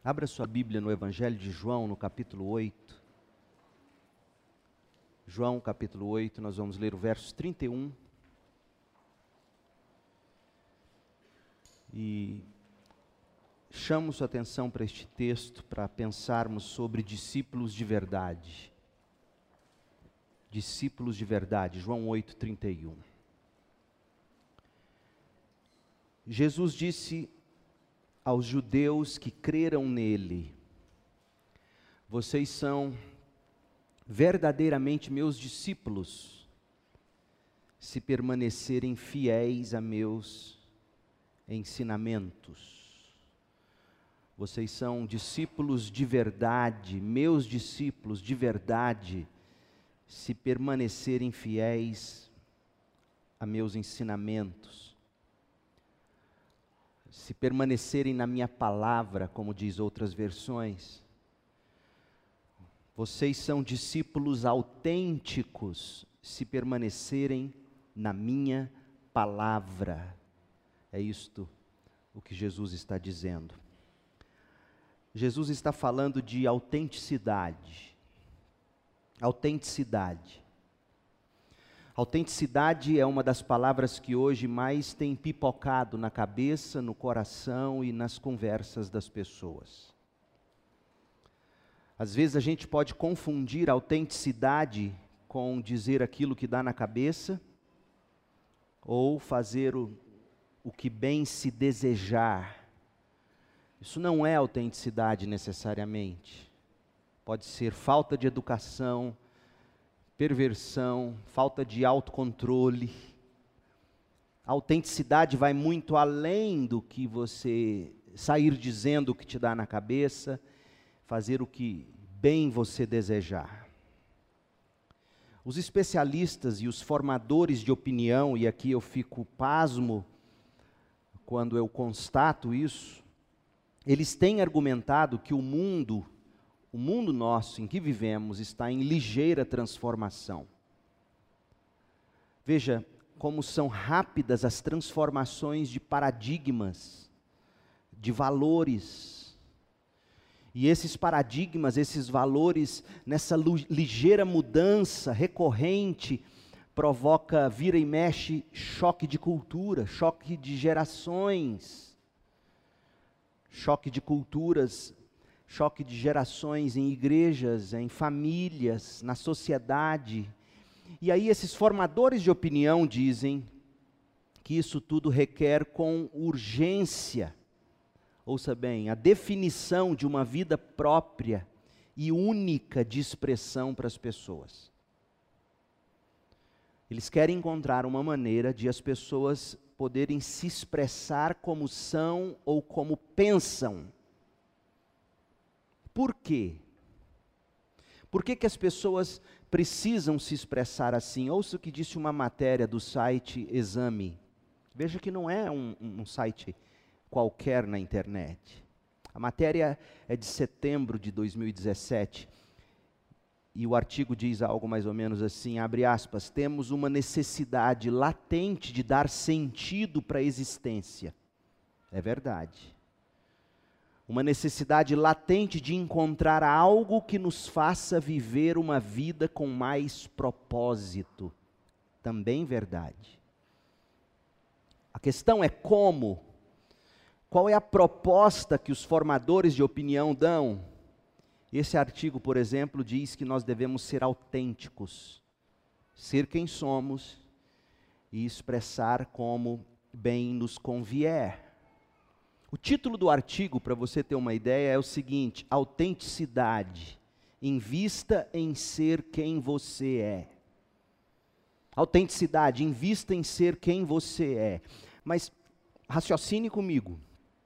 Abra sua Bíblia no Evangelho de João, no capítulo 8. João, capítulo 8, nós vamos ler o verso 31. E chamo sua atenção para este texto, para pensarmos sobre discípulos de verdade. Discípulos de verdade, João 8, 31. Jesus disse aos judeus que creram nele: vocês são verdadeiramente meus discípulos, se permanecerem fiéis a meus ensinamentos. Vocês são discípulos de verdade, meus discípulos de verdade, se permanecerem fiéis a meus ensinamentos. Se permanecerem na minha palavra, como diz outras versões. Vocês são discípulos autênticos, se permanecerem na minha palavra. É isto o que Jesus está dizendo. Jesus está falando de autenticidade. Autenticidade. Autenticidade é uma das palavras que hoje mais tem pipocado na cabeça, no coração e nas conversas das pessoas. Às vezes a gente pode confundir autenticidade com dizer aquilo que dá na cabeça, ou fazer o que bem se desejar. Isso não é autenticidade necessariamente. Pode ser falta de educação, perversão, falta de autocontrole. A autenticidade vai muito além do que você sair dizendo o que te dá na cabeça, fazer o que bem você desejar. Os especialistas e os formadores de opinião, e aqui eu fico pasmo quando eu constato isso, eles têm argumentado que o mundo nosso em que vivemos está em ligeira transformação. Veja como são rápidas as transformações de paradigmas, de valores. E esses paradigmas, esses valores, nessa ligeira mudança recorrente, provoca, vira e mexe, choque de cultura, choque de gerações, choque de culturas, choque de gerações em igrejas, em famílias, na sociedade. E aí esses formadores de opinião dizem que isso tudo requer com urgência, ouça bem, a definição de uma vida própria e única de expressão para as pessoas. Eles querem encontrar uma maneira de as pessoas poderem se expressar como são ou como pensam. Por quê? Por que as pessoas precisam se expressar assim? Ouça o que disse uma matéria do site Exame. Veja que não é um site qualquer na internet. A matéria é de setembro de 2017. E o artigo diz algo mais ou menos assim, abre aspas, temos uma necessidade latente de dar sentido para a existência. É verdade. Uma necessidade latente de encontrar algo que nos faça viver uma vida com mais propósito. Também verdade. A questão é como. Qual é a proposta que os formadores de opinião dão? Esse artigo, por exemplo, diz que nós devemos ser autênticos, ser quem somos e expressar como bem nos convier. O título do artigo, para você ter uma ideia, é o seguinte: autenticidade, invista em ser quem você é. Autenticidade, invista em ser quem você é. Mas raciocine comigo.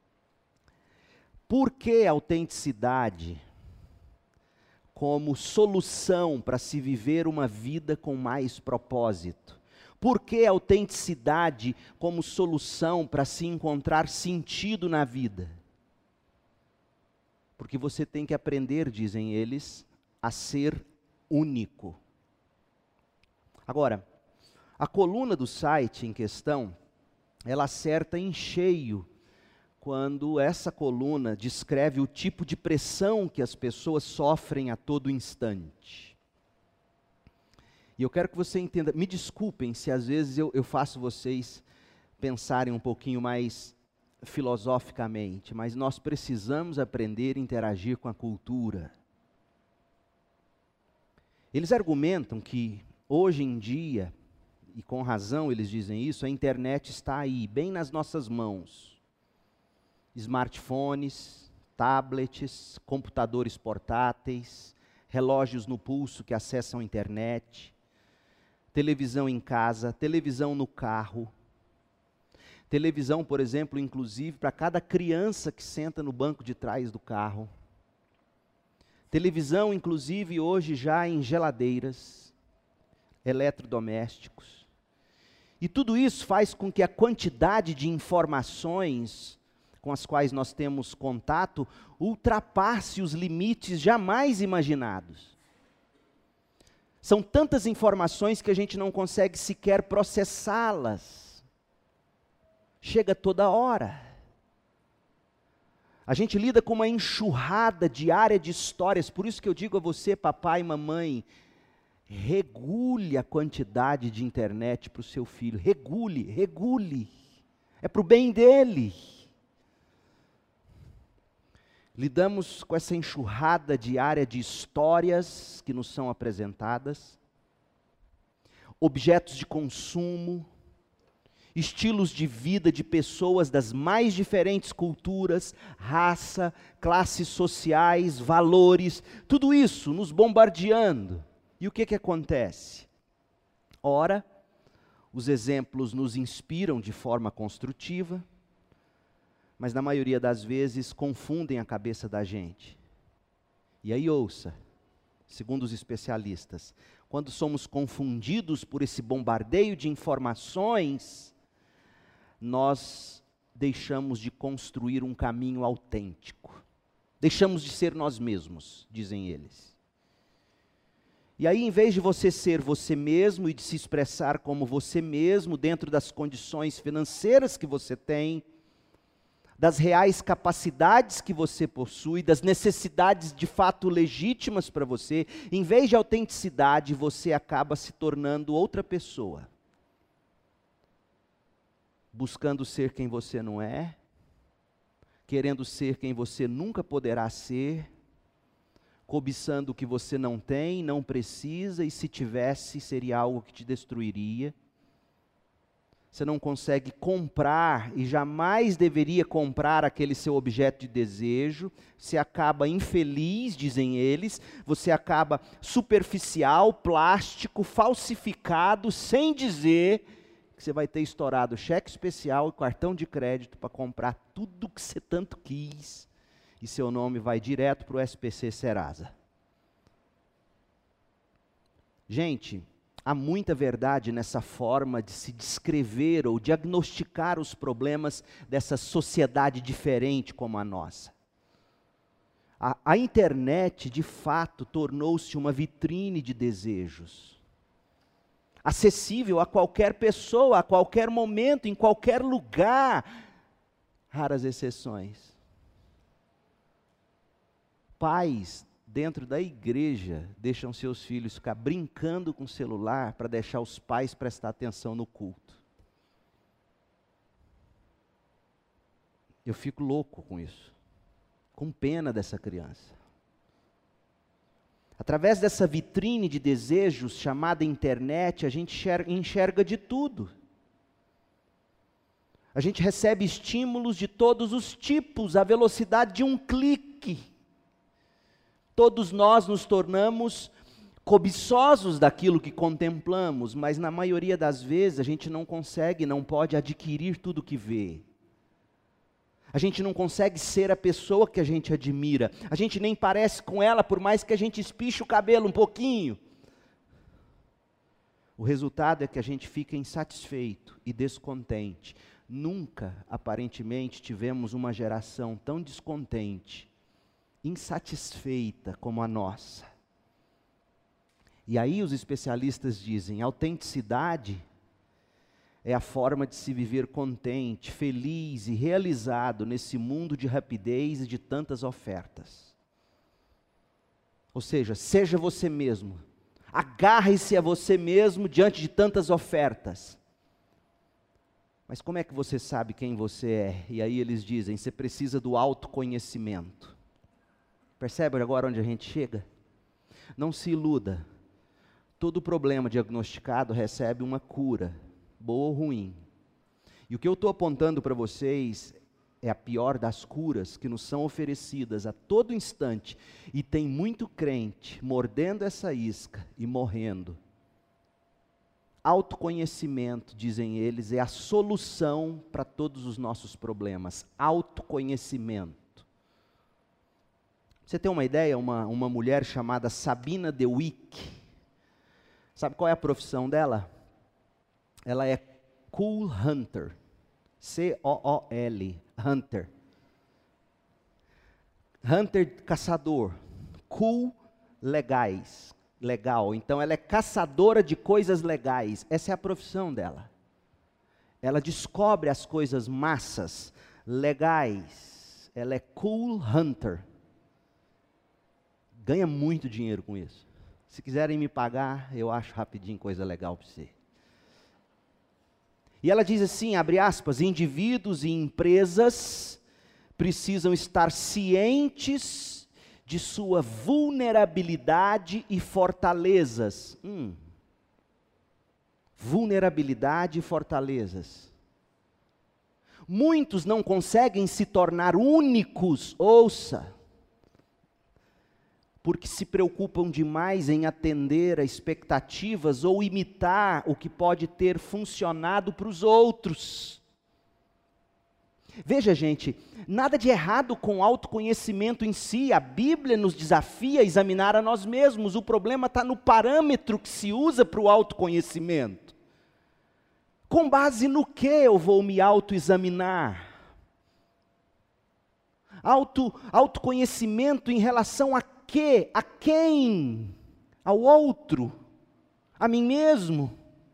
Por que autenticidade como solução para se viver uma vida com mais propósito? Por que autenticidade como solução para se encontrar sentido na vida? Porque você tem que aprender, dizem eles, a ser único. Agora, a coluna do site em questão, ela acerta em cheio quando essa coluna descreve o tipo de pressão que as pessoas sofrem a todo instante. E eu quero que você entenda, me desculpem se às vezes eu faço vocês pensarem um pouquinho mais filosoficamente, mas nós precisamos aprender a interagir com a cultura. Eles argumentam que hoje em dia, e com razão eles dizem isso, a internet está aí, bem nas nossas mãos. Smartphones, tablets, computadores portáteis, relógios no pulso que acessam a internet, televisão em casa, televisão no carro. Televisão, por exemplo, inclusive para cada criança que senta no banco de trás do carro. Televisão, inclusive, hoje já em geladeiras, eletrodomésticos. E tudo isso faz com que a quantidade de informações com as quais nós temos contato ultrapasse os limites jamais imaginados. São tantas informações que a gente não consegue sequer processá-las. Chega toda hora. A gente lida com uma enxurrada diária de histórias, por isso que eu digo a você, papai e mamãe, regule a quantidade de internet para o seu filho, regule, é para o bem dele. Lidamos com essa enxurrada diária de histórias que nos são apresentadas, objetos de consumo, estilos de vida de pessoas das mais diferentes culturas, raça, classes sociais, valores, tudo isso nos bombardeando. E o que acontece? Ora, os exemplos nos inspiram de forma construtiva, mas na maioria das vezes confundem a cabeça da gente. E aí ouça, segundo os especialistas, quando somos confundidos por esse bombardeio de informações, nós deixamos de construir um caminho autêntico. Deixamos de ser nós mesmos, dizem eles. E aí, em vez de você ser você mesmo e de se expressar como você mesmo, dentro das condições financeiras que você tem, das reais capacidades que você possui, das necessidades de fato legítimas para você, em vez de autenticidade, você acaba se tornando outra pessoa. Buscando ser quem você não é, querendo ser quem você nunca poderá ser, cobiçando o que você não tem, não precisa, e se tivesse, seria algo que te destruiria. Você não consegue comprar e jamais deveria comprar aquele seu objeto de desejo, você acaba infeliz, dizem eles, você acaba superficial, plástico, falsificado, sem dizer que você vai ter estourado cheque especial e cartão de crédito para comprar tudo que você tanto quis, e seu nome vai direto para o SPC Serasa. Gente, há muita verdade nessa forma de se descrever ou diagnosticar os problemas dessa sociedade diferente como a nossa. A internet, de fato, tornou-se uma vitrine de desejos. Acessível a qualquer pessoa, a qualquer momento, em qualquer lugar. Raras exceções. Pais dentro da igreja deixam seus filhos ficar brincando com o celular para deixar os pais prestar atenção no culto. Eu fico louco com isso, com pena dessa criança. Através dessa vitrine de desejos chamada internet, a gente enxerga de tudo. A gente recebe estímulos de todos os tipos, à velocidade de um clique. Todos nós nos tornamos cobiçosos daquilo que contemplamos, mas na maioria das vezes a gente não consegue, não pode adquirir tudo que vê. A gente não consegue ser a pessoa que a gente admira. A gente nem parece com ela, por mais que a gente espiche o cabelo um pouquinho. O resultado é que a gente fica insatisfeito e descontente. Nunca, aparentemente, tivemos uma geração tão descontente, insatisfeita como a nossa. E aí os especialistas dizem, autenticidade é a forma de se viver contente, feliz e realizado nesse mundo de rapidez e de tantas ofertas. Ou seja, seja você mesmo, agarre-se a você mesmo diante de tantas ofertas. Mas como é que você sabe quem você é? E aí eles dizem, você precisa do autoconhecimento. Percebe agora onde a gente chega? Não se iluda. Todo problema diagnosticado recebe uma cura, boa ou ruim. E o que eu estou apontando para vocês é a pior das curas que nos são oferecidas a todo instante. E tem muito crente mordendo essa isca e morrendo. Autoconhecimento, dizem eles, é a solução para todos os nossos problemas. Autoconhecimento. Você tem uma ideia? Uma mulher chamada Sabina de Wick. Sabe qual é a profissão dela? Ela é Cool Hunter. C-O-O-L, Hunter. Hunter, caçador. Cool, legais. Legal. Então ela é caçadora de coisas legais. Essa é a profissão dela. Ela descobre as coisas massas, legais. Ela é Cool Hunter. Ganha muito dinheiro com isso. Se quiserem me pagar, eu acho rapidinho coisa legal para você. E ela diz assim, abre aspas, indivíduos e empresas precisam estar cientes de sua vulnerabilidade e fortalezas. Vulnerabilidade e fortalezas. Muitos não conseguem se tornar únicos, ouça, porque se preocupam demais em atender a expectativas ou imitar o que pode ter funcionado para os outros. Veja, gente, nada de errado com o autoconhecimento em si, a Bíblia nos desafia a examinar a nós mesmos, o problema está no parâmetro que se usa para o autoconhecimento. Com base no que eu vou me autoexaminar? Autoconhecimento em relação a quê? A quem? Ao outro? A mim mesmo?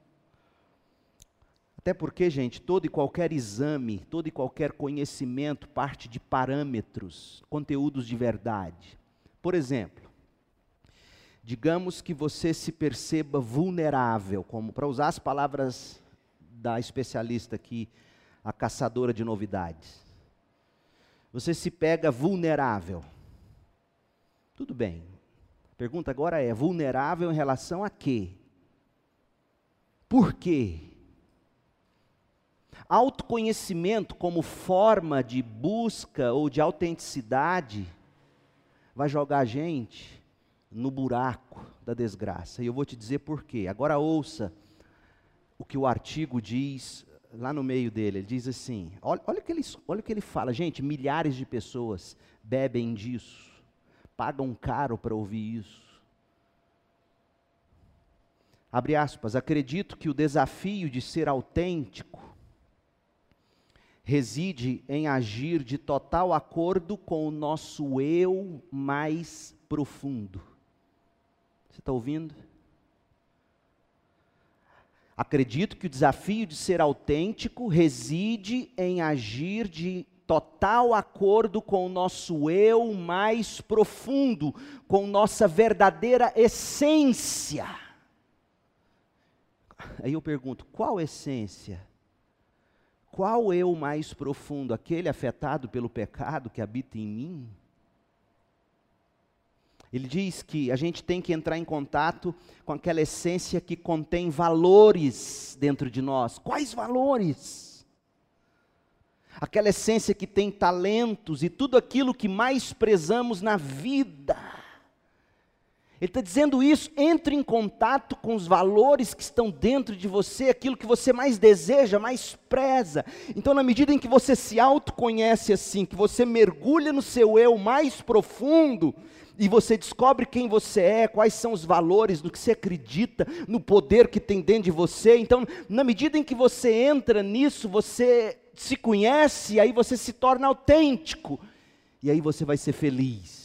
Até porque, gente, todo e qualquer exame, todo e qualquer conhecimento parte de parâmetros, conteúdos de verdade. Por exemplo, digamos que você se perceba vulnerável, como para usar as palavras da especialista aqui, a caçadora de novidades. Você se pega vulnerável. Tudo bem. A pergunta agora é, vulnerável em relação a quê? Por quê? Autoconhecimento como forma de busca ou de autenticidade vai jogar a gente no buraco da desgraça. E eu vou te dizer por quê. Agora ouça o que o artigo diz lá no meio dele. Ele diz assim, olha o que ele fala. Gente, milhares de pessoas bebem disso, pagam caro para ouvir isso. Abre aspas, acredito que o desafio de ser autêntico reside em agir de total acordo com o nosso eu mais profundo. Você está ouvindo? Acredito que o desafio de ser autêntico reside em agir de total acordo com o nosso eu mais profundo, com nossa verdadeira essência. Aí eu pergunto, qual essência? Qual eu mais profundo? Aquele afetado pelo pecado que habita em mim? Ele diz que a gente tem que entrar em contato com aquela essência que contém valores dentro de nós. Quais valores? Aquela essência que tem talentos e tudo aquilo que mais prezamos na vida. Ele está dizendo isso, entre em contato com os valores que estão dentro de você, aquilo que você mais deseja, mais preza. Então, na medida em que você se autoconhece assim, que você mergulha no seu eu mais profundo, e você descobre quem você é, quais são os valores, no que você acredita, no poder que tem dentro de você. Então, na medida em que você entra nisso, você se conhece, e aí você se torna autêntico, e aí você vai ser feliz.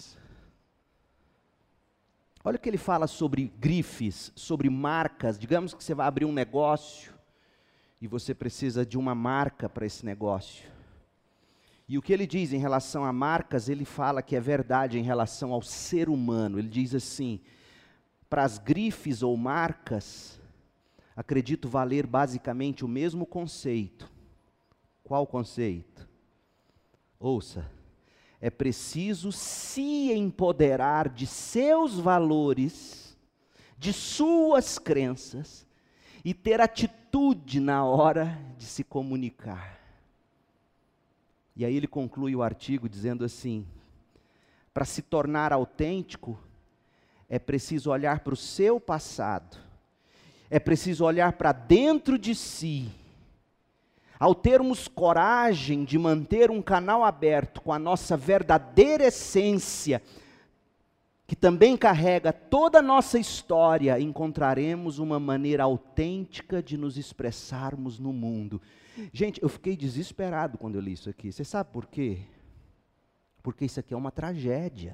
Olha o que ele fala sobre grifes, sobre marcas. Digamos que você vai abrir um negócio, E você precisa de uma marca para esse negócio. E o que ele diz em relação a marcas, ele fala que é verdade em relação ao ser humano. Ele diz assim: para as grifes ou marcas, acredito valer basicamente o mesmo conceito. Qual conceito? Ouça, é preciso se empoderar de seus valores, de suas crenças, e ter atitude na hora de se comunicar. E aí ele conclui o artigo dizendo assim: para se tornar autêntico, é preciso olhar para o seu passado, é preciso olhar para dentro de si. Ao termos coragem de manter um canal aberto com a nossa verdadeira essência, que também carrega toda a nossa história, encontraremos uma maneira autêntica de nos expressarmos no mundo. Gente, eu fiquei desesperado quando eu li isso aqui. Você sabe por quê? Porque isso aqui é uma tragédia.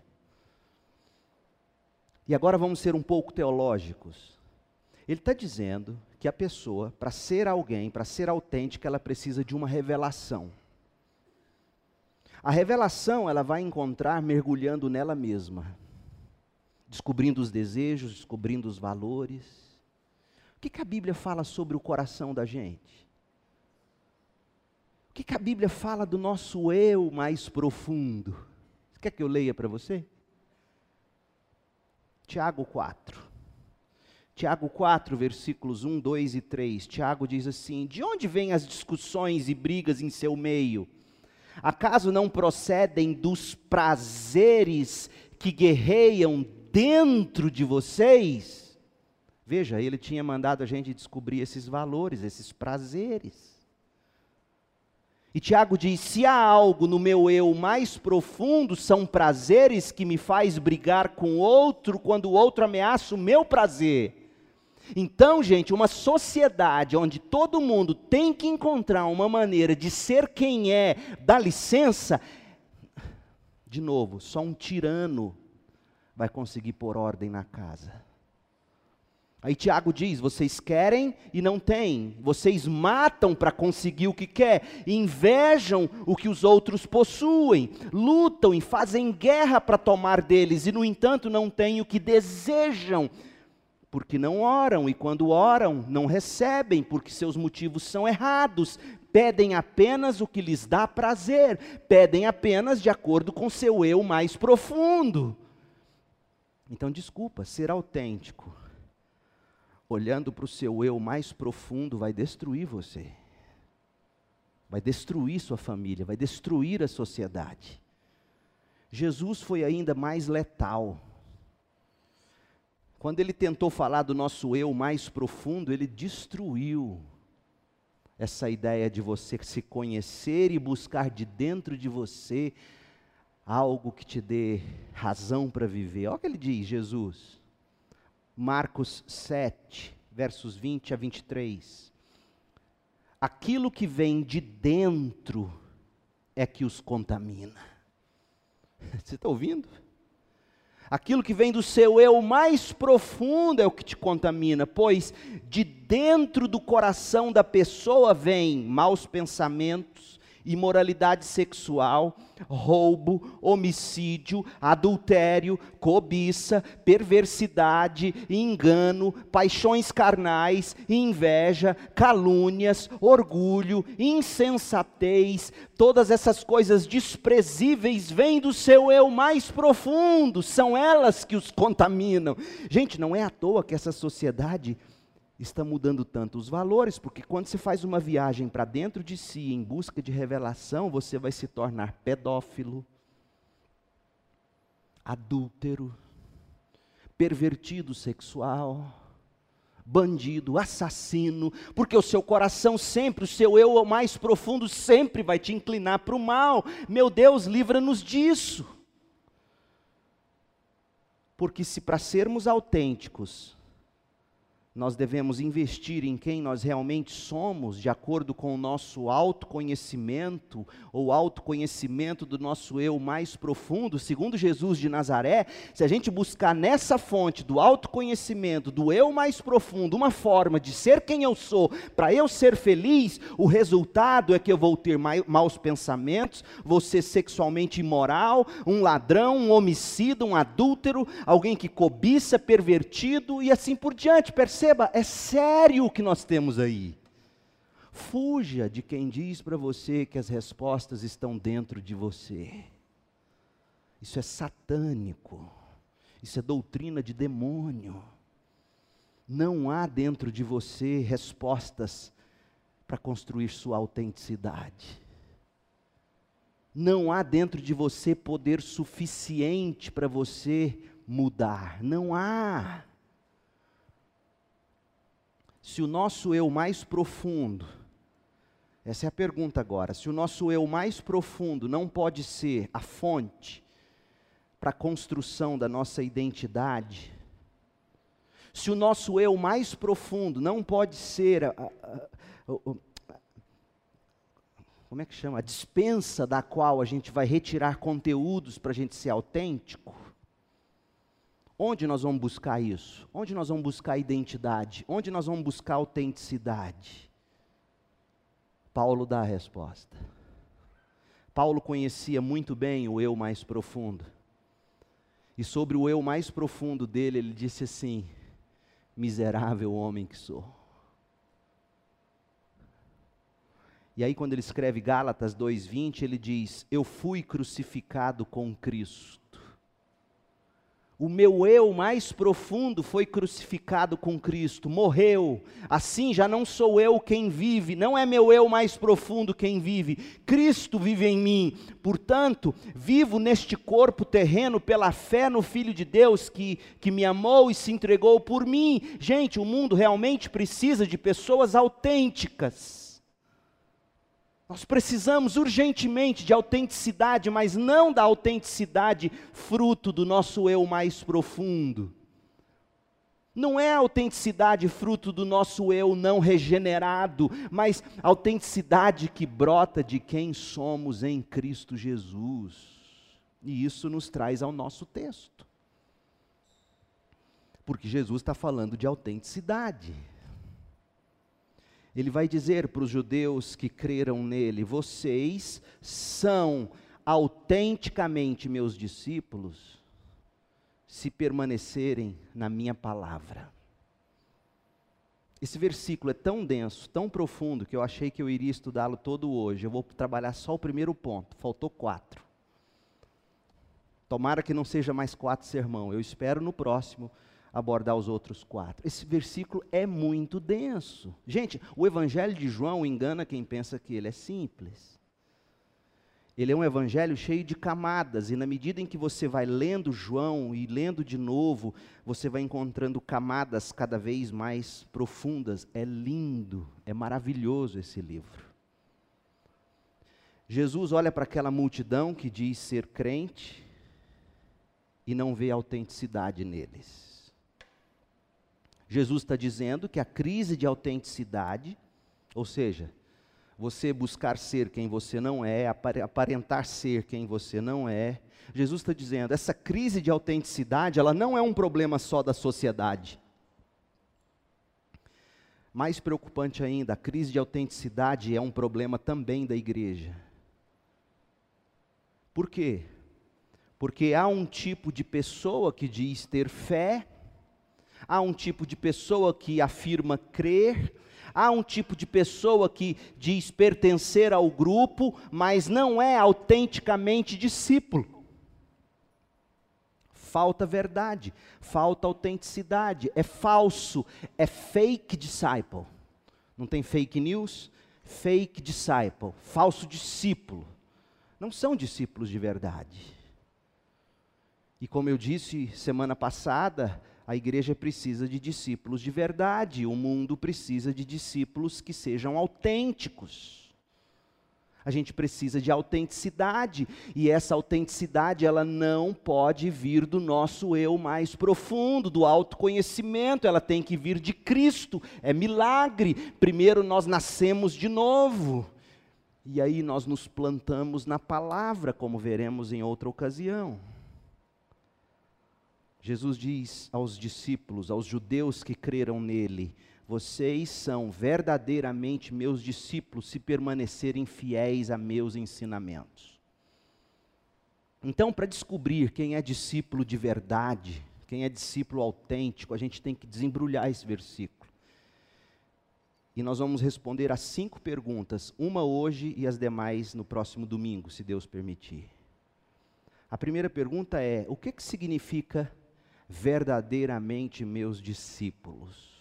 E agora vamos ser um pouco teológicos. Ele está dizendo que a pessoa, para ser alguém, para ser autêntica, ela precisa de uma revelação. A revelação ela vai encontrar mergulhando nela mesma. Descobrindo os desejos, descobrindo os valores. O que a Bíblia fala sobre o coração da gente? O que a Bíblia fala do nosso eu mais profundo? Você quer que eu leia para você? Tiago 4. Tiago 4, versículos 1, 2 e 3. Tiago diz assim: de onde vêm as discussões e brigas em seu meio? Acaso não procedem dos prazeres que guerreiam dentro de vocês? Veja, ele tinha mandado a gente descobrir esses valores, esses prazeres. E Tiago diz: se há algo no meu eu mais profundo, são prazeres que me faz brigar com o outro, quando o outro ameaça o meu prazer. Então, gente, uma sociedade onde todo mundo tem que encontrar uma maneira de ser quem é, dá licença, de novo, só um tirano vai conseguir pôr ordem na casa. Aí Tiago diz: vocês querem e não têm, vocês matam para conseguir o que quer, invejam o que os outros possuem, lutam e fazem guerra para tomar deles, e no entanto não têm o que desejam, porque não oram, e quando oram, não recebem, porque seus motivos são errados, pedem apenas o que lhes dá prazer, pedem apenas de acordo com seu eu mais profundo. Então, desculpa, ser autêntico, olhando para o seu eu mais profundo, vai destruir você. Vai destruir sua família, vai destruir a sociedade. Jesus foi ainda mais letal. Quando ele tentou falar do nosso eu mais profundo, ele destruiu essa ideia de você se conhecer e buscar de dentro de você algo que te dê razão para viver. Olha o que ele diz, Jesus. Marcos 7, versos 20 a 23. Aquilo que vem de dentro é que os contamina. Você está ouvindo? Aquilo que vem do seu eu mais profundo é o que te contamina, pois de dentro do coração da pessoa vem maus pensamentos, imoralidade sexual, roubo, homicídio, adultério, cobiça, perversidade, engano, paixões carnais, inveja, calúnias, orgulho, insensatez. Todas essas coisas desprezíveis vêm do seu eu mais profundo, são elas que os contaminam. Gente, não é à toa que essa sociedade está mudando tanto os valores, porque quando você faz uma viagem para dentro de si, em busca de revelação, você vai se tornar pedófilo, adúltero, pervertido sexual, bandido, assassino, porque o seu coração sempre, o seu eu mais profundo sempre vai te inclinar para o mal. Meu Deus, livra-nos disso. Porque se para sermos autênticos, Nós devemos investir em quem nós realmente somos, de acordo com o nosso autoconhecimento, ou autoconhecimento do nosso eu mais profundo. Segundo Jesus de Nazaré, se a gente buscar nessa fonte do autoconhecimento, do eu mais profundo, uma forma de ser quem eu sou, para eu ser feliz, o resultado é que eu vou ter maus pensamentos, vou ser sexualmente imoral, um ladrão, um homicida, um adúltero, alguém que cobiça, pervertido e assim por diante. Perceba, é sério o que nós temos aí. Fuja de quem diz para você que as respostas estão dentro de você. Isso é satânico. Isso é doutrina de demônio. Não há dentro de você respostas para construir sua autenticidade. Não há dentro de você poder suficiente para você mudar. Não há. Se o nosso eu mais profundo, essa é a pergunta agora, se o nosso eu mais profundo não pode ser a fonte para a construção da nossa identidade, se o nosso eu mais profundo não pode ser como é que chama? A dispensa da qual a gente vai retirar conteúdos para a gente ser autêntico, onde nós vamos buscar isso? Onde nós vamos buscar identidade? Onde nós vamos buscar autenticidade? Paulo dá a resposta. Paulo conhecia muito bem o eu mais profundo. E sobre o eu mais profundo dele, ele disse assim: miserável homem que sou. E aí quando ele escreve Gálatas 2:20, ele diz: eu fui crucificado com Cristo. O meu eu mais profundo foi crucificado com Cristo, morreu. Assim já não sou eu quem vive, não é meu eu mais profundo quem vive. Cristo vive em mim. Portanto, vivo neste corpo terreno pela fé no Filho de Deus que me amou e se entregou por mim. Gente, o mundo realmente precisa de pessoas autênticas. Nós precisamos urgentemente de autenticidade, mas não da autenticidade fruto do nosso eu mais profundo. Não é a autenticidade fruto do nosso eu não regenerado, mas a autenticidade que brota de quem somos em Cristo Jesus. E isso nos traz ao nosso texto. Porque Jesus está falando de autenticidade. Ele vai dizer para os judeus que creram nele: vocês são autenticamente meus discípulos, se permanecerem na minha palavra. Esse versículo é tão denso, tão profundo, que eu achei que eu iria estudá-lo todo hoje. Eu vou trabalhar só o primeiro ponto, faltou 4. Tomara que não seja mais 4 sermão, eu espero no próximo abordar os outros 4. Esse versículo é muito denso. Gente, o evangelho de João engana quem pensa que ele é simples. Ele é um evangelho cheio de camadas, e na medida em que você vai lendo João e lendo de novo, você vai encontrando camadas cada vez mais profundas. É lindo, é maravilhoso esse livro. Jesus olha para aquela multidão que diz ser crente e não vê autenticidade neles. Jesus está dizendo que a crise de autenticidade, ou seja, você buscar ser quem você não é, aparentar ser quem você não é, Jesus está dizendo, essa crise de autenticidade, ela não é um problema só da sociedade. Mais preocupante ainda, a crise de autenticidade é um problema também da igreja. Por quê? Porque há um tipo de pessoa que diz ter fé, há um tipo de pessoa que afirma crer, há um tipo de pessoa que diz pertencer ao grupo, mas não é autenticamente discípulo. Falta verdade, falta autenticidade, é falso, é fake disciple. Não tem fake news? Fake disciple, falso discípulo. Não são discípulos de verdade. E como eu disse semana passada, a igreja precisa de discípulos de verdade, o mundo precisa de discípulos que sejam autênticos. A gente precisa de autenticidade, e essa autenticidade ela não pode vir do nosso eu mais profundo, do autoconhecimento, ela tem que vir de Cristo, é milagre. Primeiro nós nascemos de novo, e aí nós nos plantamos na palavra, como veremos em outra ocasião. Jesus diz aos discípulos, aos judeus que creram nele: vocês são verdadeiramente meus discípulos se permanecerem fiéis a meus ensinamentos. Então, para descobrir quem é discípulo de verdade, quem é discípulo autêntico, a gente tem que desembrulhar esse versículo. E nós vamos responder a 5 perguntas, uma hoje e as demais no próximo domingo, se Deus permitir. A primeira pergunta é: o que significa verdadeiramente meus discípulos?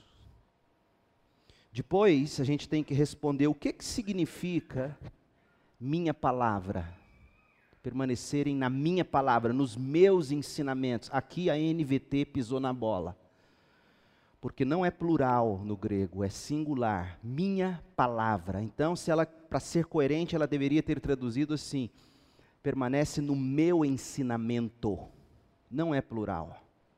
Depois, a gente tem que responder o que significa minha palavra. Permanecerem na minha palavra, nos meus ensinamentos. Aqui a NVT pisou na bola. Porque não é plural no grego, é singular. Minha palavra. Então, para ser coerente, ela deveria ter traduzido assim: permanece no meu ensinamento. Não é plural.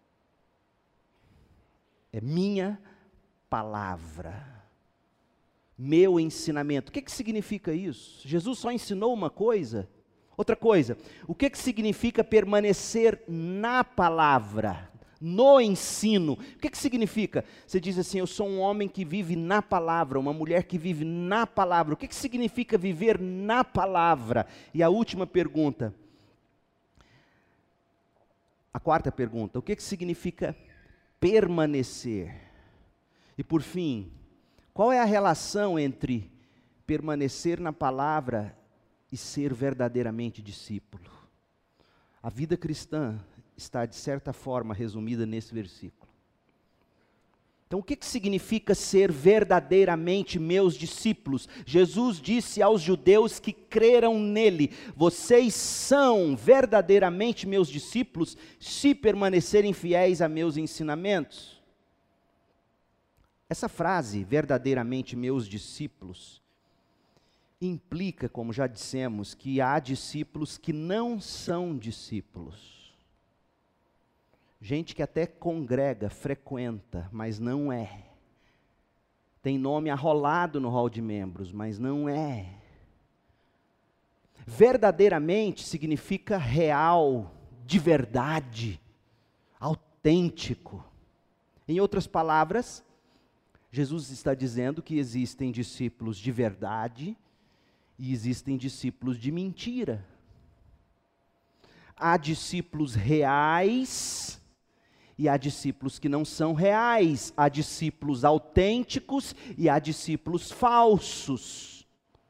É minha palavra. Meu ensinamento. O que significa isso? Jesus só ensinou uma coisa? Outra coisa, o que significa permanecer na palavra, no ensino? O que significa? Você diz assim: eu sou um homem que vive na palavra, uma mulher que vive na palavra. O que significa viver na palavra? E a última pergunta, a quarta pergunta, o que significa permanecer? E por fim, qual é a relação entre permanecer na palavra e ser verdadeiramente discípulo? A vida cristã está, de certa forma, resumida nesse versículo. Então, o que significa ser verdadeiramente meus discípulos? Jesus disse aos judeus que creram nele: vocês são verdadeiramente meus discípulos se permanecerem fiéis a meus ensinamentos. Essa frase, verdadeiramente meus discípulos, implica, como já dissemos, que há discípulos que não são discípulos. Gente que até congrega, frequenta, mas não é. Tem nome arrolado no hall de membros, mas não é. Verdadeiramente significa real, de verdade, autêntico. Em outras palavras, Jesus está dizendo que existem discípulos de verdade e existem discípulos de mentira. Há discípulos reais e há discípulos que não são reais. Há discípulos autênticos e há discípulos falsos.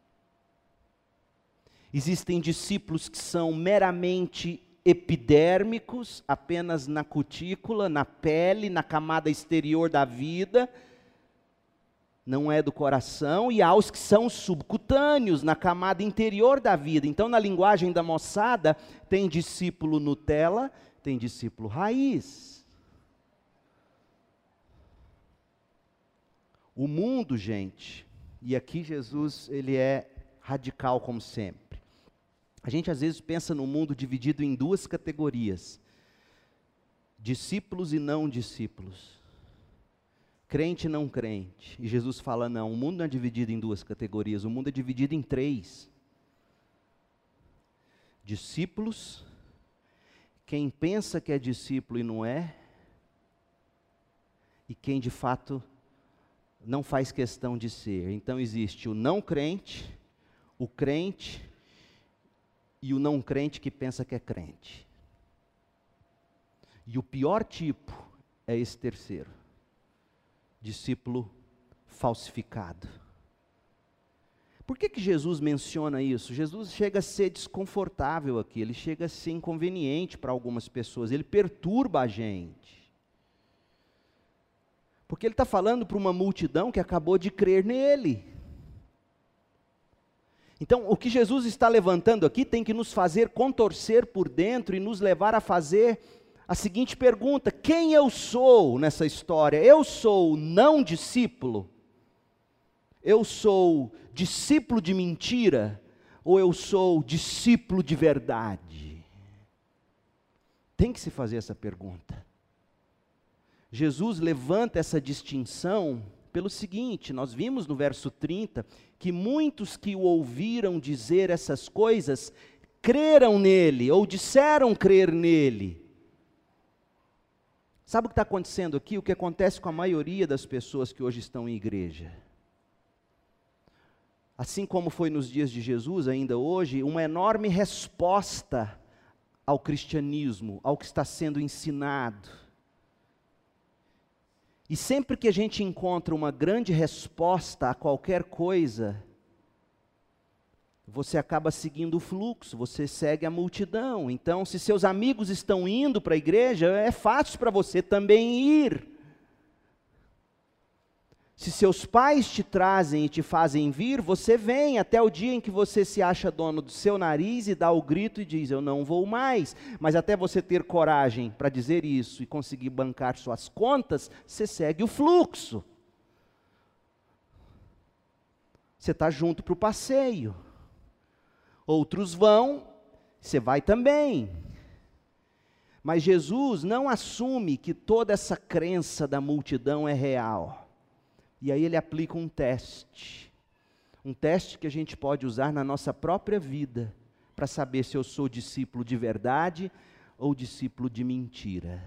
Existem discípulos que são meramente epidérmicos, apenas na cutícula, na pele, na camada exterior da vida, não é do coração, e há os que são subcutâneos, na camada interior da vida. Então, na linguagem da moçada, tem discípulo Nutella, tem discípulo raiz. O mundo, gente, e aqui Jesus, ele é radical como sempre. A gente às vezes pensa no mundo dividido em 2 categorias: discípulos e não discípulos. Crente e não crente. E Jesus fala: não, o mundo não é dividido em 2 categorias, o mundo é dividido em 3. Discípulos, quem pensa que é discípulo e não é, e quem de fato não faz questão de ser. Então existe o não crente, o crente e o não crente que pensa que é crente. E o pior tipo é esse terceiro: discípulo falsificado. Por que Jesus menciona isso? Jesus chega a ser desconfortável aqui, ele chega a ser inconveniente para algumas pessoas, ele perturba a gente. Porque ele está falando para uma multidão que acabou de crer nele. Então, o que Jesus está levantando aqui tem que nos fazer contorcer por dentro e nos levar a fazer a seguinte pergunta: quem eu sou nessa história? Eu sou não discípulo? Eu sou discípulo de mentira? ou eu sou discípulo de verdade? Tem que se fazer essa pergunta. Jesus levanta essa distinção pelo seguinte: nós vimos no verso 30 que muitos que o ouviram dizer essas coisas creram nele, ou disseram crer nele. Sabe o que está acontecendo aqui? O que acontece com a maioria das pessoas que hoje estão em igreja? Assim como foi nos dias de Jesus, ainda hoje, uma enorme resposta ao cristianismo, ao que está sendo ensinado. E sempre que a gente encontra uma grande resposta a qualquer coisa, você acaba seguindo o fluxo, você segue a multidão. Então, se seus amigos estão indo para a igreja, é fácil para você também ir. Se seus pais te trazem e te fazem vir, você vem até o dia em que você se acha dono do seu nariz e dá o grito e diz: eu não vou mais. Mas até você ter coragem para dizer isso e conseguir bancar suas contas, você segue o fluxo. Você está junto para o passeio. Outros vão, você vai também. Mas Jesus não assume que toda essa crença da multidão é real. E aí ele aplica um teste que a gente pode usar na nossa própria vida, para saber se eu sou discípulo de verdade ou discípulo de mentira.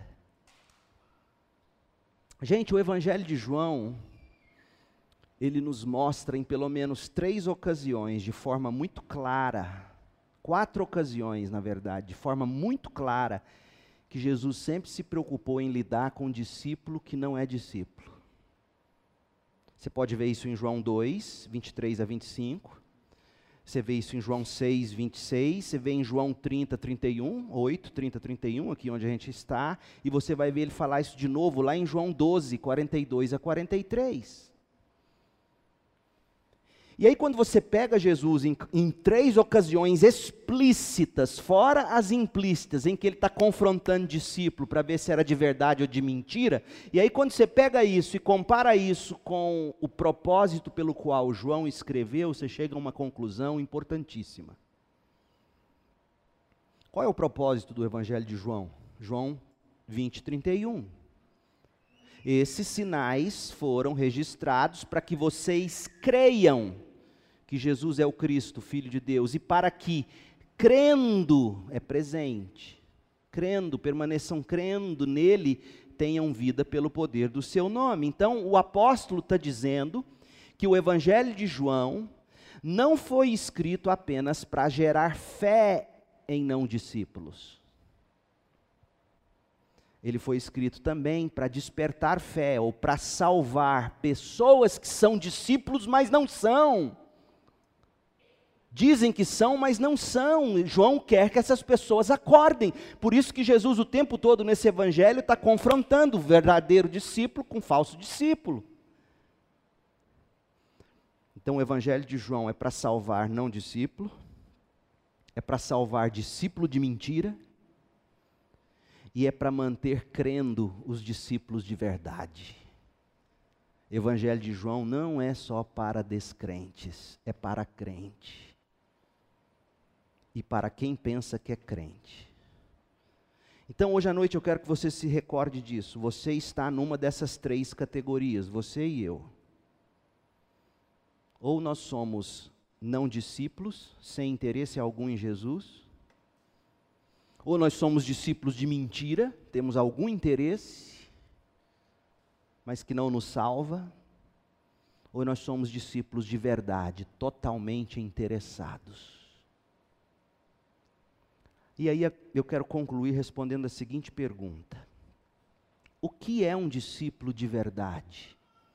Gente, o Evangelho de João, ele nos mostra em pelo menos 3 ocasiões, de forma muito clara, 4 ocasiões na verdade, de forma muito clara, que Jesus sempre se preocupou em lidar com um discípulo que não é discípulo. Você pode ver isso em João 2, 23 a 25, você vê isso em João 6, 26, você vê em João 30, 31, 8, 30, 31, aqui onde a gente está, e você vai ver ele falar isso de novo lá em João 12, 42 a 43. E aí quando você pega Jesus em 3 ocasiões explícitas, fora as implícitas, em que ele está confrontando discípulo para ver se era de verdade ou de mentira, e aí quando você pega isso e compara isso com o propósito pelo qual João escreveu, você chega a uma conclusão importantíssima. Qual é o propósito do Evangelho de João? João 20, 31. Esses sinais foram registrados para que vocês creiam que Jesus é o Cristo, Filho de Deus, e para que, crendo, é presente, crendo, permaneçam crendo nele, tenham vida pelo poder do seu nome. Então, o apóstolo está dizendo que o Evangelho de João não foi escrito apenas para gerar fé em não discípulos. Ele foi escrito também para despertar fé, ou para salvar pessoas que são discípulos, mas não são. Dizem que são, mas não são. João quer que essas pessoas acordem. Por isso que Jesus o tempo todo nesse evangelho está confrontando o verdadeiro discípulo com o falso discípulo. Então o evangelho de João é para salvar não discípulo, é para salvar discípulo de mentira, e é para manter crendo os discípulos de verdade. Evangelho de João não é só para descrentes, é para crente. E para quem pensa que é crente. Então hoje à noite eu quero que você se recorde disso. Você está numa dessas 3 categorias, você e eu. Ou nós somos não discípulos, sem interesse algum em Jesus, ou nós somos discípulos de mentira, temos algum interesse, mas que não nos salva, ou nós somos discípulos de verdade, totalmente interessados. E aí eu quero concluir respondendo a seguinte pergunta: o que é um discípulo de verdade?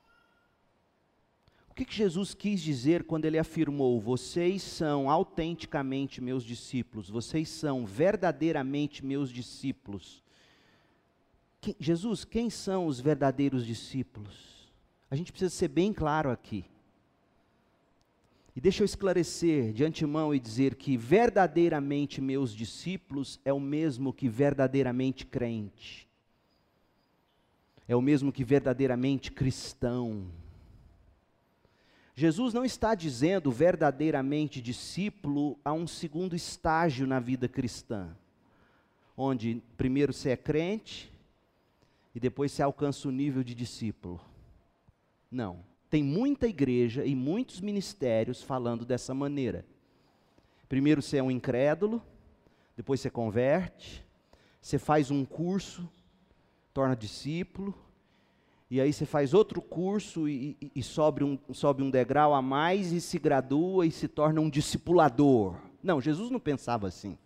O que Jesus quis dizer quando ele afirmou: vocês são autenticamente meus discípulos, vocês são verdadeiramente meus discípulos? Jesus, quem são os verdadeiros discípulos? A gente precisa ser bem claro aqui. E deixa eu esclarecer de antemão e dizer que verdadeiramente meus discípulos é o mesmo que verdadeiramente crente. É o mesmo que verdadeiramente cristão. Jesus não está dizendo verdadeiramente discípulo a um segundo estágio na vida cristã, onde primeiro você é crente e depois você alcança o nível de discípulo. Não. Tem muita igreja e muitos ministérios falando dessa maneira. Primeiro você é um incrédulo, depois você converte, você faz um curso, torna discípulo, e aí você faz outro curso e sobe um degrau a mais e se gradua e se torna um discipulador. Não, Jesus não pensava assim.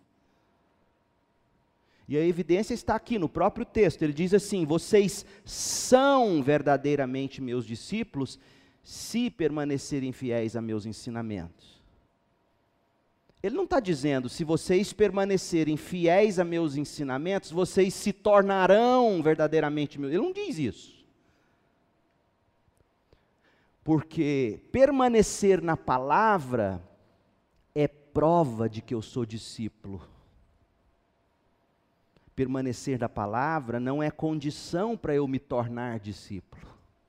E a evidência está aqui no próprio texto. Ele diz assim: vocês são verdadeiramente meus discípulos se permanecerem fiéis a meus ensinamentos. Ele não está dizendo, se vocês permanecerem fiéis a meus ensinamentos, vocês se tornarão verdadeiramente meus. Ele não diz isso. Porque permanecer na palavra é prova de que eu sou discípulo. Permanecer na palavra não é condição para eu me tornar discípulo.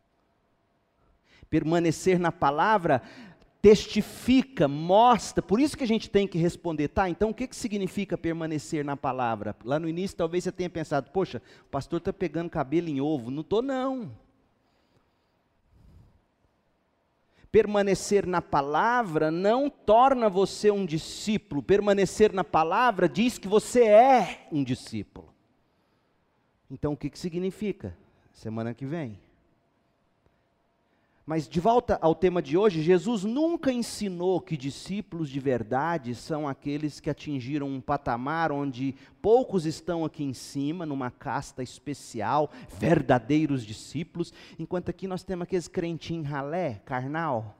Permanecer na palavra testifica, mostra, por isso que a gente tem que responder, tá, então o que significa permanecer na palavra? Lá no início talvez você tenha pensado, poxa, o pastor está pegando cabelo em ovo. Não estou não. Permanecer na palavra não torna você um discípulo. Permanecer na palavra diz que você é um discípulo. Então o que significa? Semana que vem. Mas de volta ao tema de hoje, Jesus nunca ensinou que discípulos de verdade são aqueles que atingiram um patamar onde poucos estão aqui em cima, numa casta especial, verdadeiros discípulos, enquanto aqui nós temos aqueles crentinhos ralé, carnal.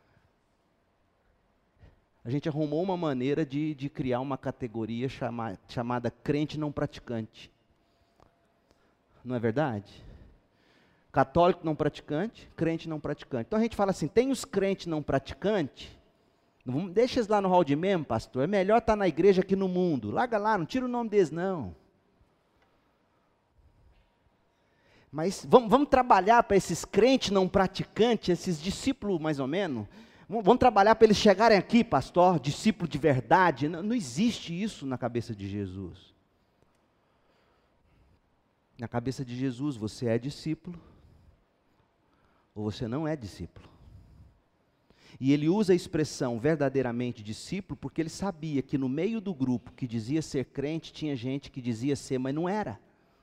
A gente arrumou uma maneira de criar uma categoria chamada crente não praticante. Não é verdade? Católico não praticante, crente não praticante. Então a gente fala assim, tem os crentes não praticantes, deixa eles lá no hall de membro, pastor, é melhor estar na igreja que no mundo. Larga lá, não tira o nome deles não. Mas vamos trabalhar para esses crentes não praticantes, esses discípulos mais ou menos, vamos trabalhar para eles chegarem aqui, pastor, discípulo de verdade. Não existe isso na cabeça de Jesus. Na cabeça de Jesus, você é discípulo, ou você não é discípulo. E ele usa a expressão verdadeiramente discípulo, porque ele sabia que no meio do grupo que dizia ser crente, tinha gente que dizia ser, mas não era.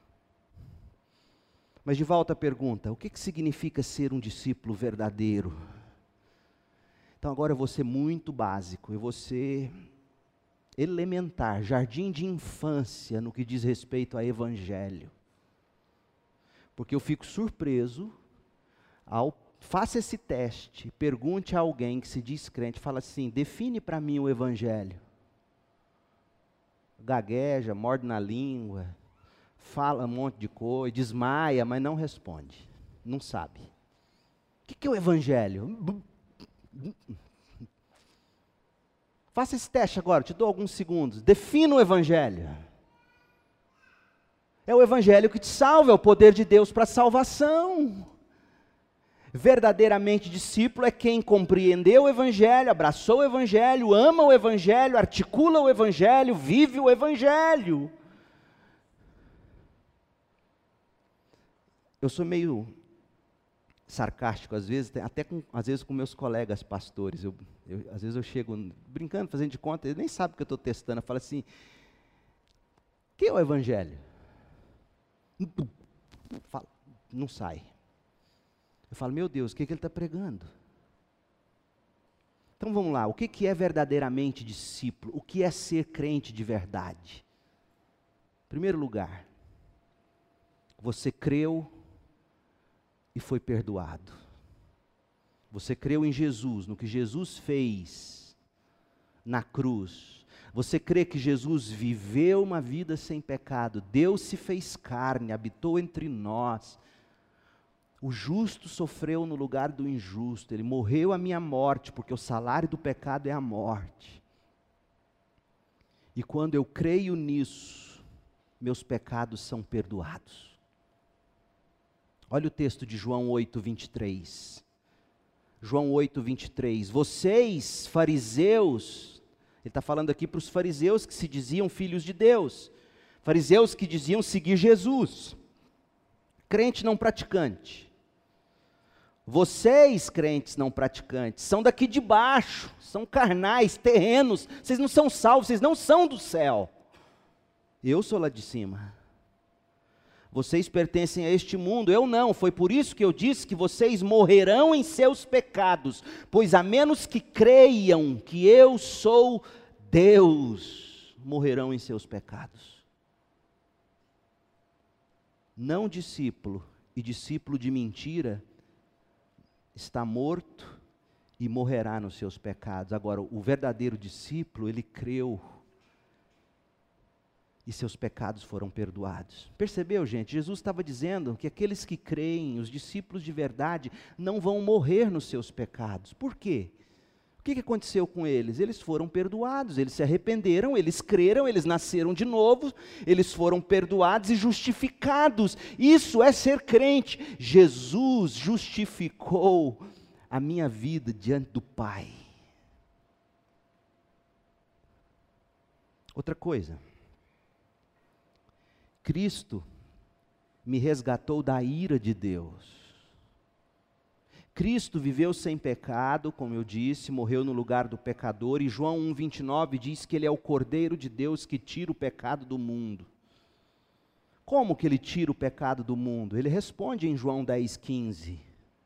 Mas de volta à pergunta, o que significa ser um discípulo verdadeiro? Então agora eu vou ser muito básico, eu vou ser elementar, jardim de infância no que diz respeito a evangelho. Porque eu fico surpreso, faça esse teste, pergunte a alguém que se diz crente, fala assim, define para mim o evangelho. Gagueja, morde na língua, fala um monte de coisa, desmaia, mas não responde, não sabe. O que é o evangelho? Faça esse teste agora, te dou alguns segundos, defina o evangelho. É o evangelho que te salva, é o poder de Deus para a salvação. Verdadeiramente discípulo é quem compreendeu o evangelho, abraçou o evangelho, ama o evangelho, articula o evangelho, vive o evangelho. Eu sou meio sarcástico às vezes, até às vezes com meus colegas pastores. Às vezes eu chego brincando, fazendo de conta, eles nem sabem o que eu estou testando. Eu falo assim, o que é o evangelho? Não sai. Eu falo, meu Deus, o que ele está pregando? Então vamos lá, o que é verdadeiramente discípulo? O que é ser crente de verdade? Em primeiro lugar, você creu e foi perdoado. Você creu em Jesus, no que Jesus fez na cruz. Você crê que Jesus viveu uma vida sem pecado, Deus se fez carne, habitou entre nós. O justo sofreu no lugar do injusto, ele morreu a minha morte, porque o salário do pecado é a morte. E quando eu creio nisso, meus pecados são perdoados. Olha o texto de João 8, 23. João 8, 23. Vocês, fariseus, ele está falando aqui para os fariseus que se diziam filhos de Deus, fariseus que diziam seguir Jesus, crente não praticante. Vocês, crentes não praticantes, são daqui de baixo, são carnais, terrenos, vocês não são salvos, vocês não são do céu. Eu sou lá de cima. Vocês pertencem a este mundo, eu não. Foi por isso que eu disse que vocês morrerão em seus pecados, pois a menos que creiam que eu sou Deus, morrerão em seus pecados. Não discípulo e discípulo de mentira está morto e morrerá nos seus pecados. Agora, o verdadeiro discípulo, ele creu e seus pecados foram perdoados. Percebeu, gente? Jesus estava dizendo que aqueles que creem, os discípulos de verdade, não vão morrer nos seus pecados. Por quê? O que aconteceu com eles? Eles foram perdoados, eles se arrependeram, eles creram, eles nasceram de novo, eles foram perdoados e justificados. Isso é ser crente. Jesus justificou a minha vida diante do Pai. Outra coisa, Cristo me resgatou da ira de Deus. Cristo viveu sem pecado, como eu disse, morreu no lugar do pecador, e João 1,29 diz que ele é o Cordeiro de Deus que tira o pecado do mundo. Como que ele tira o pecado do mundo? Ele responde em João 10,15.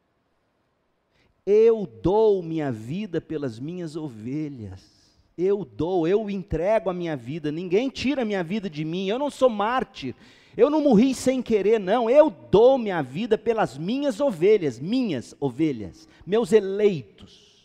Eu dou minha vida pelas minhas ovelhas. Eu dou, eu entrego a minha vida, ninguém tira a minha vida de mim, eu não sou mártir. Eu não morri sem querer, não. Eu dou minha vida pelas minhas ovelhas, meus eleitos.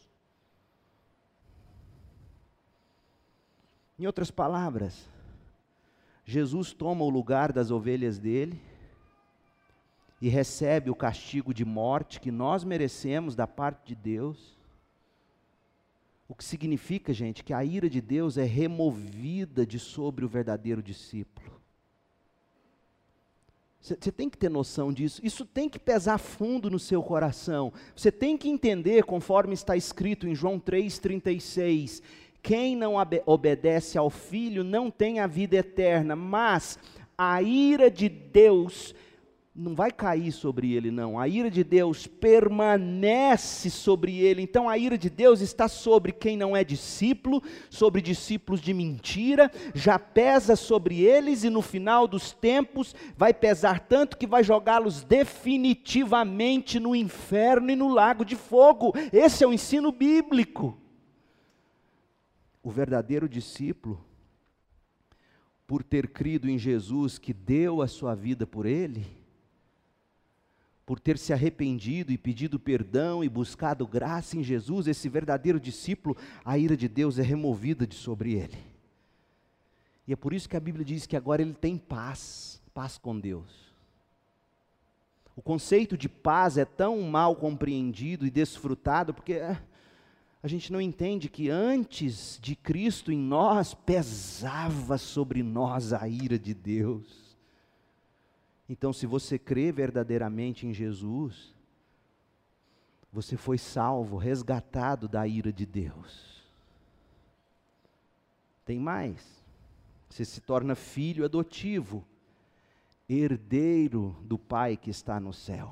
Em outras palavras, Jesus toma o lugar das ovelhas dele e recebe o castigo de morte que nós merecemos da parte de Deus. O que significa, gente, que a ira de Deus é removida de sobre o verdadeiro discípulo. Você tem que ter noção disso, isso tem que pesar fundo no seu coração. Você tem que entender, conforme está escrito em João 3,36, quem não obedece ao Filho não tem a vida eterna, mas a ira de Deus não vai cair sobre ele, não. A ira de Deus permanece sobre ele. Então a ira de Deus está sobre quem não é discípulo, sobre discípulos de mentira, já pesa sobre eles e no final dos tempos vai pesar tanto que vai jogá-los definitivamente no inferno e no lago de fogo. Esse é o ensino bíblico. O verdadeiro discípulo, por ter crido em Jesus que deu a sua vida por ele, por ter se arrependido e pedido perdão e buscado graça em Jesus, esse verdadeiro discípulo, a ira de Deus é removida de sobre ele. E é por isso que a Bíblia diz que agora ele tem paz com Deus. O conceito de paz é tão mal compreendido e desfrutado, porque a gente não entende que antes de Cristo em nós, pesava sobre nós a ira de Deus. Então, se você crê verdadeiramente em Jesus, você foi salvo, resgatado da ira de Deus. Tem mais. Você se torna filho adotivo, herdeiro do Pai que está no céu.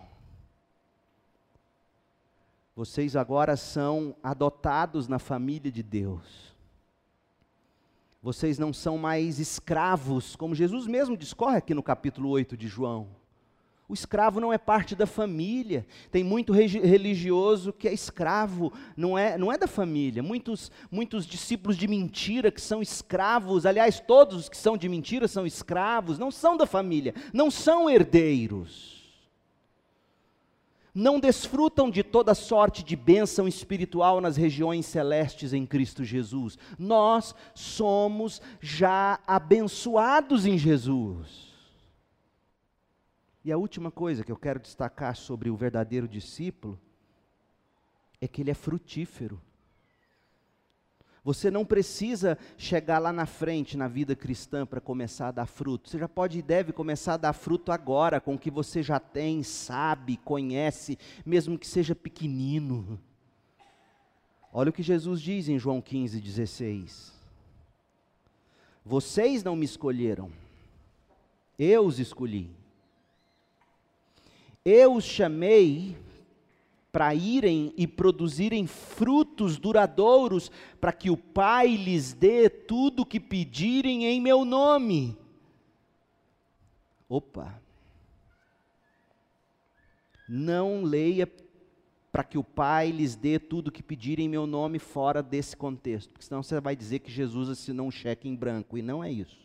Vocês agora são adotados na família de Deus. Vocês não são mais escravos, como Jesus mesmo discorre aqui no capítulo 8 de João. O escravo não é parte da família. Tem muito religioso que é escravo, não é da família. Muitos discípulos de mentira que são escravos, aliás, todos os que são de mentira são escravos, não são da família, não são herdeiros. Não desfrutam de toda sorte de bênção espiritual nas regiões celestes em Cristo Jesus. Nós somos já abençoados em Jesus. E a última coisa que eu quero destacar sobre o verdadeiro discípulo é que ele é frutífero. Você não precisa chegar lá na frente na vida cristã para começar a dar fruto. Você já pode e deve começar a dar fruto agora, com o que você já tem, sabe, conhece, mesmo que seja pequenino. Olha o que Jesus diz em João 15:16. Vocês não me escolheram, eu os escolhi. Eu os chamei para irem e produzirem frutos duradouros, para que o Pai lhes dê tudo o que pedirem em meu nome. Opa! Não leia para que o Pai lhes dê tudo o que pedirem em meu nome fora desse contexto, porque senão você vai dizer que Jesus assinou um cheque em branco, e não é isso.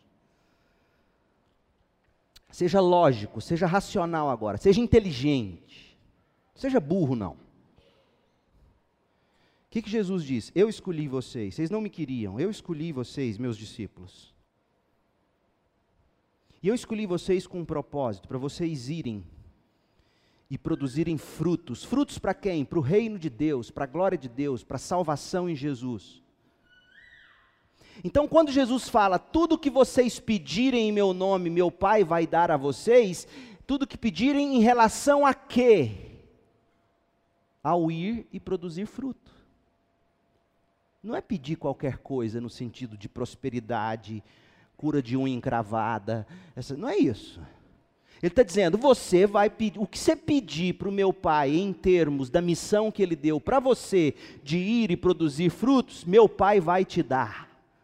Seja lógico, seja racional agora, seja inteligente, seja burro não. O que Jesus diz? Eu escolhi vocês, vocês não me queriam, eu escolhi vocês, meus discípulos. E eu escolhi vocês com um propósito, para vocês irem e produzirem frutos. Frutos para quem? Para o reino de Deus, para a glória de Deus, para a salvação em Jesus. Então, quando Jesus fala, tudo que vocês pedirem em meu nome, meu Pai vai dar a vocês, tudo que pedirem em relação a quê? Ao ir e produzir fruto. Não é pedir qualquer coisa no sentido de prosperidade, cura de unha encravada, não é isso. Ele está dizendo, você vai pedir, o que você pedir para o meu Pai em termos da missão que Ele deu para você, de ir e produzir frutos, meu Pai vai te dar.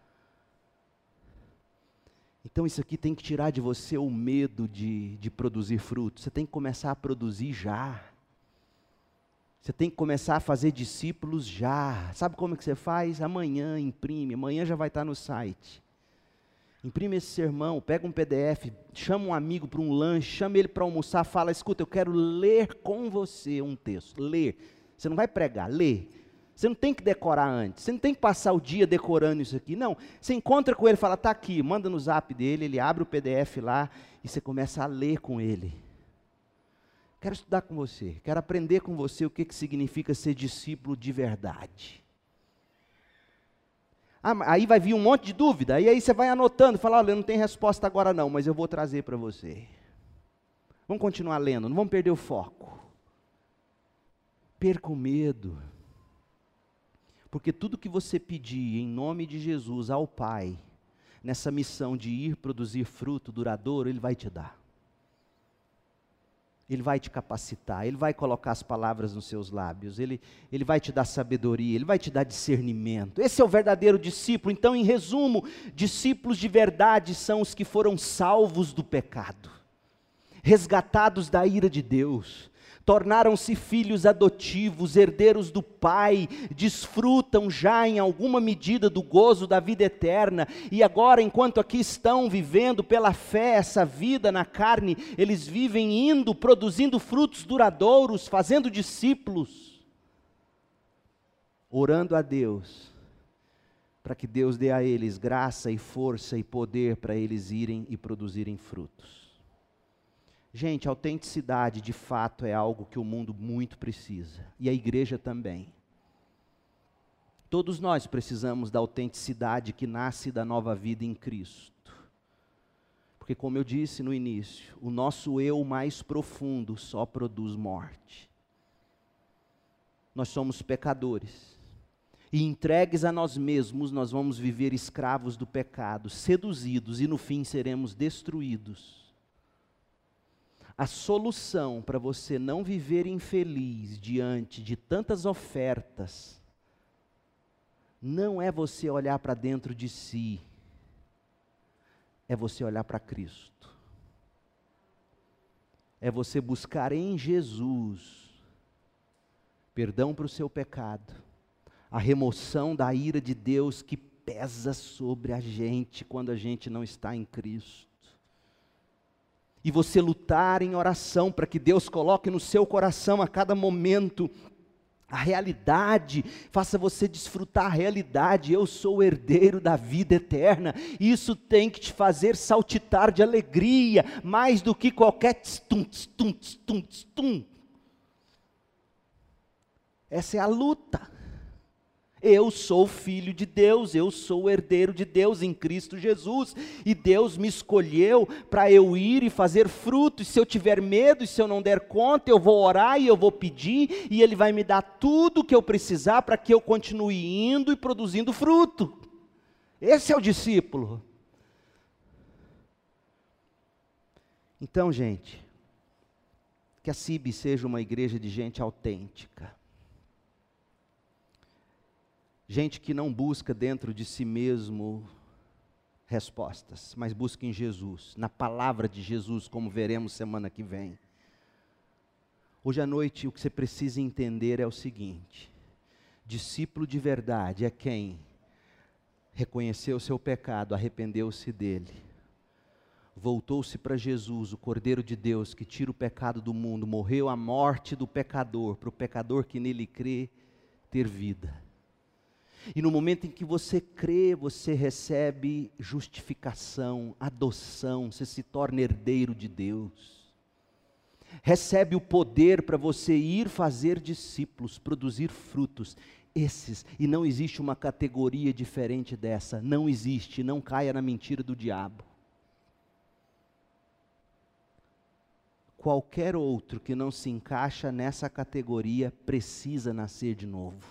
Então isso aqui tem que tirar de você o medo de produzir frutos, você tem que começar a produzir já. Você tem que começar a fazer discípulos já. Sabe como é que você faz? Amanhã imprime, amanhã já vai estar no site. Imprime esse sermão, pega um PDF, chama um amigo para um lanche, chama ele para almoçar, fala, escuta, eu quero ler com você um texto, ler. Você não vai pregar, ler. Você não tem que decorar antes, você não tem que passar o dia decorando isso aqui, não. Você encontra com ele, fala, está aqui, manda no zap dele, ele abre o PDF lá e você começa a ler com ele. Quero estudar com você, quero aprender com você o que significa ser discípulo de verdade. Aí vai vir um monte de dúvida, e aí você vai anotando, fala, olha, eu não tenho resposta agora não, mas eu vou trazer para você. Vamos continuar lendo, não vamos perder o foco. Perca o medo. Porque tudo que você pedir em nome de Jesus ao Pai, nessa missão de ir produzir fruto duradouro, Ele vai te dar. Ele vai te capacitar, Ele vai colocar as palavras nos seus lábios, Ele vai te dar sabedoria, Ele vai te dar discernimento. Esse é o verdadeiro discípulo. Então, em resumo, discípulos de verdade são os que foram salvos do pecado, resgatados da ira de Deus, tornaram-se filhos adotivos, herdeiros do Pai, desfrutam já em alguma medida do gozo da vida eterna, e agora, enquanto aqui estão vivendo pela fé essa vida na carne, eles vivem indo, produzindo frutos duradouros, fazendo discípulos, orando a Deus, para que Deus dê a eles graça e força e poder para eles irem e produzirem frutos. Gente, autenticidade de fato é algo que o mundo muito precisa, e a igreja também. Todos nós precisamos da autenticidade que nasce da nova vida em Cristo. Porque como eu disse no início, o nosso eu mais profundo só produz morte. Nós somos pecadores, e entregues a nós mesmos, nós vamos viver escravos do pecado, seduzidos, e no fim seremos destruídos. A solução para você não viver infeliz diante de tantas ofertas, não é você olhar para dentro de si, é você olhar para Cristo. É você buscar em Jesus perdão para o seu pecado, a remoção da ira de Deus que pesa sobre a gente quando a gente não está em Cristo. E você lutar em oração para que Deus coloque no seu coração a cada momento a realidade, faça você desfrutar a realidade, eu sou o herdeiro da vida eterna. Isso tem que te fazer saltitar de alegria, mais do que qualquer tum. Essa é a luta. Eu sou filho de Deus, eu sou herdeiro de Deus em Cristo Jesus, e Deus me escolheu para eu ir e fazer fruto, e se eu tiver medo, e se eu não der conta, eu vou orar e eu vou pedir, e Ele vai me dar tudo o que eu precisar para que eu continue indo e produzindo fruto. Esse é o discípulo. Então, gente, que a CIB seja uma igreja de gente autêntica. Gente que não busca dentro de si mesmo respostas, mas busca em Jesus, na palavra de Jesus, como veremos semana que vem. Hoje à noite, o que você precisa entender é o seguinte: discípulo de verdade é quem reconheceu o seu pecado, arrependeu-se dele, voltou-se para Jesus, o Cordeiro de Deus, que tira o pecado do mundo, morreu a morte do pecador, para o pecador que nele crê ter vida. E no momento em que você crê, você recebe justificação, adoção, você se torna herdeiro de Deus. Recebe o poder para você ir fazer discípulos, produzir frutos. E não existe uma categoria diferente dessa, não existe, não caia na mentira do diabo. Qualquer outro que não se encaixa nessa categoria precisa nascer de novo.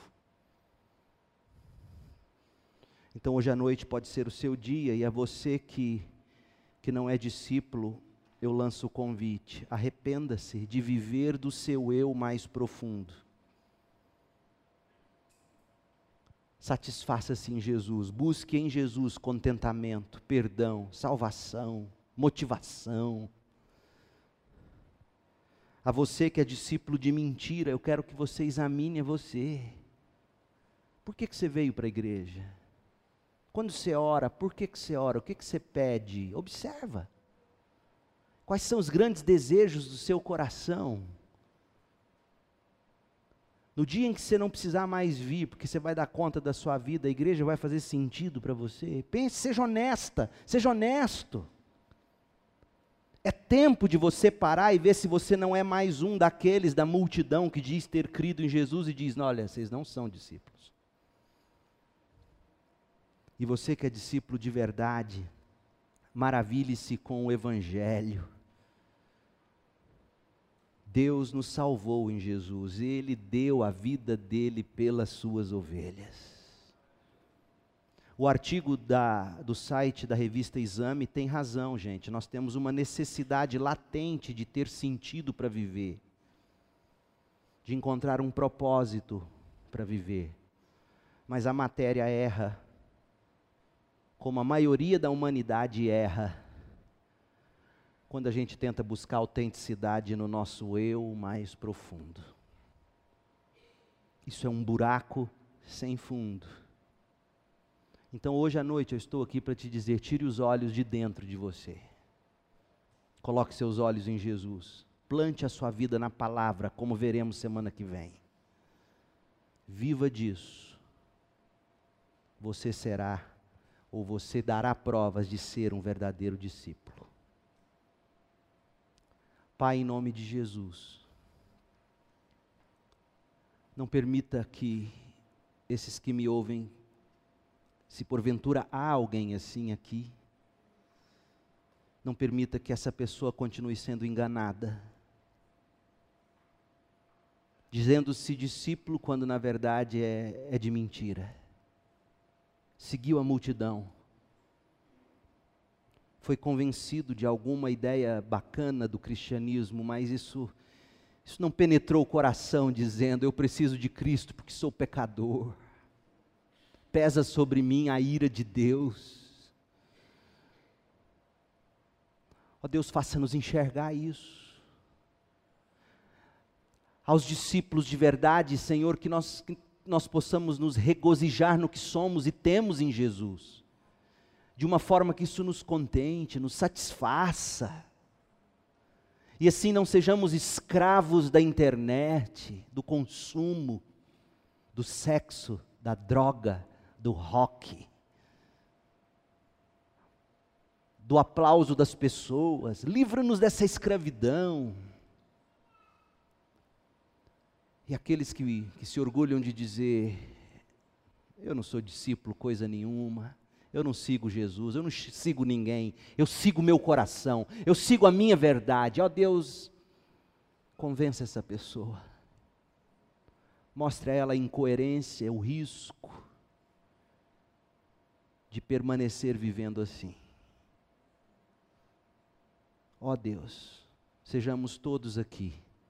Então hoje à noite pode ser o seu dia, e a você que não é discípulo, eu lanço o convite: arrependa-se de viver do seu eu mais profundo. Satisfaça-se em Jesus, busque em Jesus contentamento, perdão, salvação, motivação. A você que é discípulo de mentira, eu quero que você examine a você. Por que você veio para a igreja? Quando você ora, por que você ora? O que você pede? Observa. Quais são os grandes desejos do seu coração? No dia em que você não precisar mais vir, porque você vai dar conta da sua vida, a igreja vai fazer sentido para você. Pense, seja honesta, seja honesto. É tempo de você parar e ver se você não é mais um daqueles da multidão que diz ter crido em Jesus e diz: olha, vocês não são discípulos. E você que é discípulo de verdade, maravilhe-se com o Evangelho. Deus nos salvou em Jesus, Ele deu a vida dele pelas suas ovelhas. O artigo do site da revista Exame tem razão, gente. Nós temos uma necessidade latente de ter sentido para viver, de encontrar um propósito para viver. Mas a matéria erra, como a maioria da humanidade erra, quando a gente tenta buscar autenticidade no nosso eu mais profundo. Isso é um buraco sem fundo. Então hoje à noite eu estou aqui para te dizer: tire os olhos de dentro de você. Coloque seus olhos em Jesus. Plante a sua vida na palavra, como veremos semana que vem. Viva disso. Você será, ou você dará provas de ser um verdadeiro discípulo. Pai, em nome de Jesus, não permita que esses que me ouvem, se porventura há alguém assim aqui, não permita que essa pessoa continue sendo enganada, dizendo-se discípulo quando na verdade é de mentira. Seguiu a multidão, foi convencido de alguma ideia bacana do cristianismo, mas isso não penetrou o coração, dizendo: eu preciso de Cristo porque sou pecador, pesa sobre mim a ira de Deus. Ó Deus, faça-nos enxergar isso. Aos discípulos de verdade, Senhor, que nós possamos nos regozijar no que somos e temos em Jesus, de uma forma que isso nos contente, nos satisfaça, e assim não sejamos escravos da internet, do consumo, do sexo, da droga, do rock, do aplauso das pessoas. Livra-nos dessa escravidão. E aqueles que se orgulham de dizer: Eu não sou discípulo coisa nenhuma. Eu não sigo Jesus, eu não sigo ninguém. Eu sigo meu coração, eu sigo a minha verdade. Ó Deus, convença essa pessoa. Mostre a ela a incoerência, o risco de permanecer vivendo assim. Ó Deus, sejamos todos aqui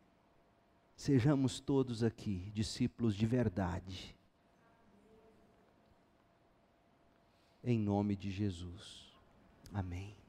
discípulos de verdade. Em nome de Jesus. Amém.